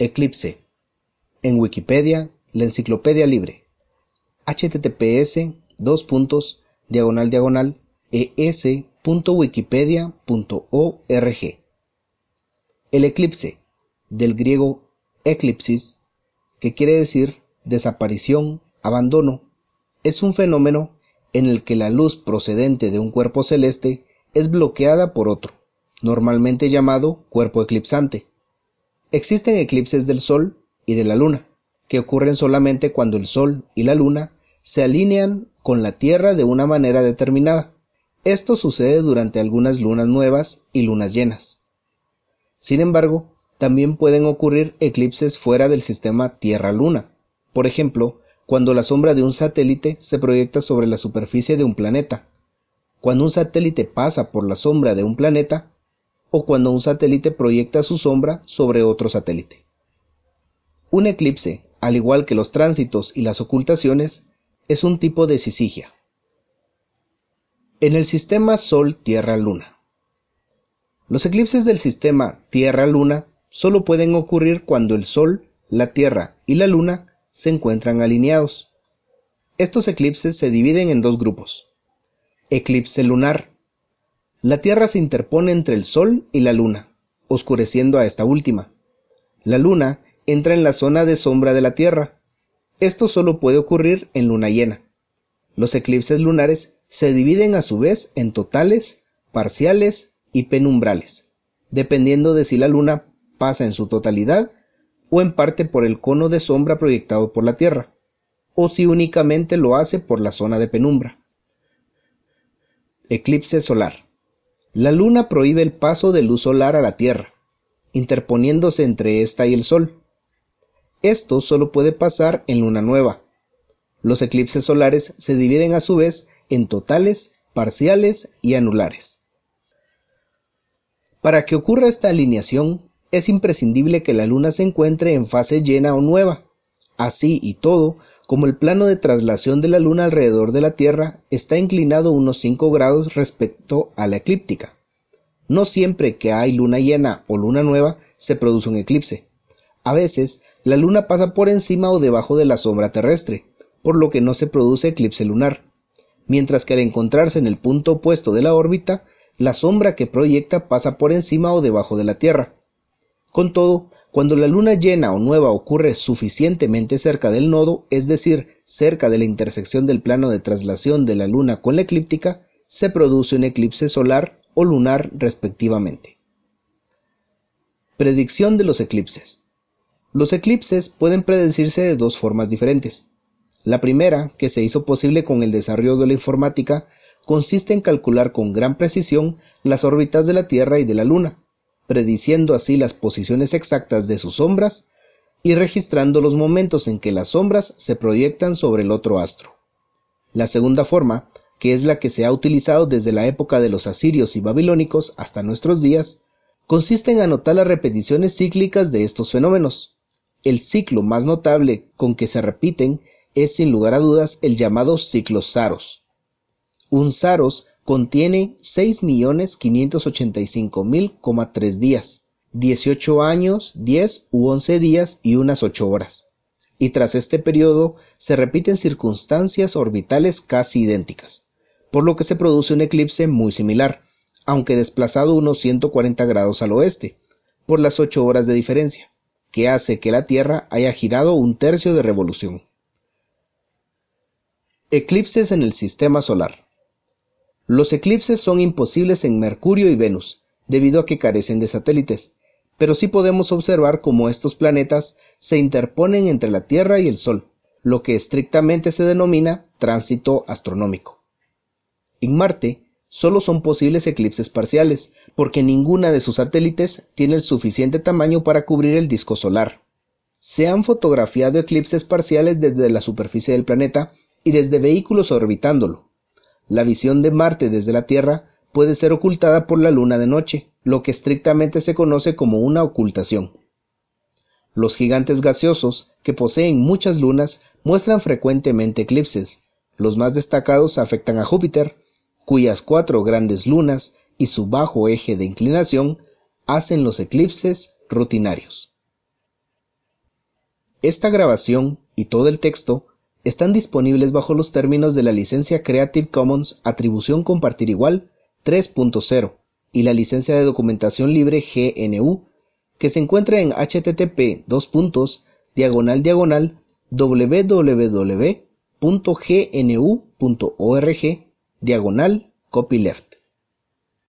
Eclipse. En Wikipedia, la enciclopedia libre. https://es.wikipedia.org. El eclipse, del griego eclipsis, que quiere decir desaparición, abandono, es un fenómeno en el que la luz procedente de un cuerpo celeste es bloqueada por otro, normalmente llamado cuerpo eclipsante. Existen eclipses del Sol y de la Luna, que ocurren solamente cuando el Sol y la Luna se alinean con la Tierra de una manera determinada. Esto sucede durante algunas lunas nuevas y lunas llenas. Sin embargo, también pueden ocurrir eclipses fuera del sistema Tierra-Luna. Por ejemplo, cuando la sombra de un satélite se proyecta sobre la superficie de un planeta, cuando un satélite pasa por la sombra de un planeta, o cuando un satélite proyecta su sombra sobre otro satélite. Un eclipse, al igual que los tránsitos y las ocultaciones, es un tipo de cisigia. En el sistema Sol-Tierra-Luna. Los eclipses del sistema Tierra-Luna solo pueden ocurrir cuando el Sol, la Tierra y la Luna se encuentran alineados. Estos eclipses se dividen en dos grupos. Eclipse lunar. La Tierra se interpone entre el Sol y la Luna, oscureciendo a esta última. La Luna entra en la zona de sombra de la Tierra. Esto solo puede ocurrir en luna llena. Los eclipses lunares se dividen a su vez en totales, parciales y penumbrales, dependiendo de si la Luna pasa en su totalidad o en parte por el cono de sombra proyectado por la Tierra, o si únicamente lo hace por la zona de penumbra. Eclipse solar. La Luna prohíbe el paso de luz solar a la Tierra, interponiéndose entre ésta y el Sol. Esto solo puede pasar en luna nueva. Los eclipses solares se dividen a su vez en totales, parciales y anulares. Para que ocurra esta alineación, es imprescindible que la Luna se encuentre en fase llena o nueva. Así y todo, como el plano de traslación de la Luna alrededor de la Tierra está inclinado unos 5 grados respecto a la eclíptica. No siempre que hay luna llena o luna nueva se produce un eclipse. A veces, la Luna pasa por encima o debajo de la sombra terrestre, por lo que no se produce eclipse lunar, mientras que al encontrarse en el punto opuesto de la órbita, la sombra que proyecta pasa por encima o debajo de la Tierra. Con todo, cuando la luna llena o nueva ocurre suficientemente cerca del nodo, es decir, cerca de la intersección del plano de traslación de la Luna con la eclíptica, se produce un eclipse solar o lunar respectivamente. Predicción de los eclipses. Los eclipses pueden predecirse de dos formas diferentes. La primera, que se hizo posible con el desarrollo de la informática, consiste en calcular con gran precisión las órbitas de la Tierra y de la Luna, prediciendo así las posiciones exactas de sus sombras y registrando los momentos en que las sombras se proyectan sobre el otro astro. La segunda forma, que es la que se ha utilizado desde la época de los asirios y babilónicos hasta nuestros días, consiste en anotar las repeticiones cíclicas de estos fenómenos. El ciclo más notable con que se repiten es sin lugar a dudas el llamado ciclo Saros. Un Saros contiene 6.585.000,3 días, 18 años, 10 u 11 días y unas 8 horas. Y tras este periodo se repiten circunstancias orbitales casi idénticas, por lo que se produce un eclipse muy similar, aunque desplazado unos 140 grados al oeste, por las 8 horas de diferencia, que hace que la Tierra haya girado un tercio de revolución. Eclipses en el sistema solar. Los eclipses son imposibles en Mercurio y Venus, debido a que carecen de satélites, pero sí podemos observar cómo estos planetas se interponen entre la Tierra y el Sol, lo que estrictamente se denomina tránsito astronómico. En Marte, solo son posibles eclipses parciales, porque ninguna de sus satélites tiene el suficiente tamaño para cubrir el disco solar. Se han fotografiado eclipses parciales desde la superficie del planeta y desde vehículos orbitándolo. La visión de Marte desde la Tierra puede ser ocultada por la Luna de noche, lo que estrictamente se conoce como una ocultación. Los gigantes gaseosos, que poseen muchas lunas, muestran frecuentemente eclipses. Los más destacados afectan a Júpiter, cuyas 4 grandes lunas y su bajo eje de inclinación hacen los eclipses rutinarios. Esta grabación y todo el texto están disponibles bajo los términos de la licencia Creative Commons Atribución Compartir Igual 3.0 y la licencia de documentación libre GNU, que se encuentra en http://www.gnu.org/copyleft.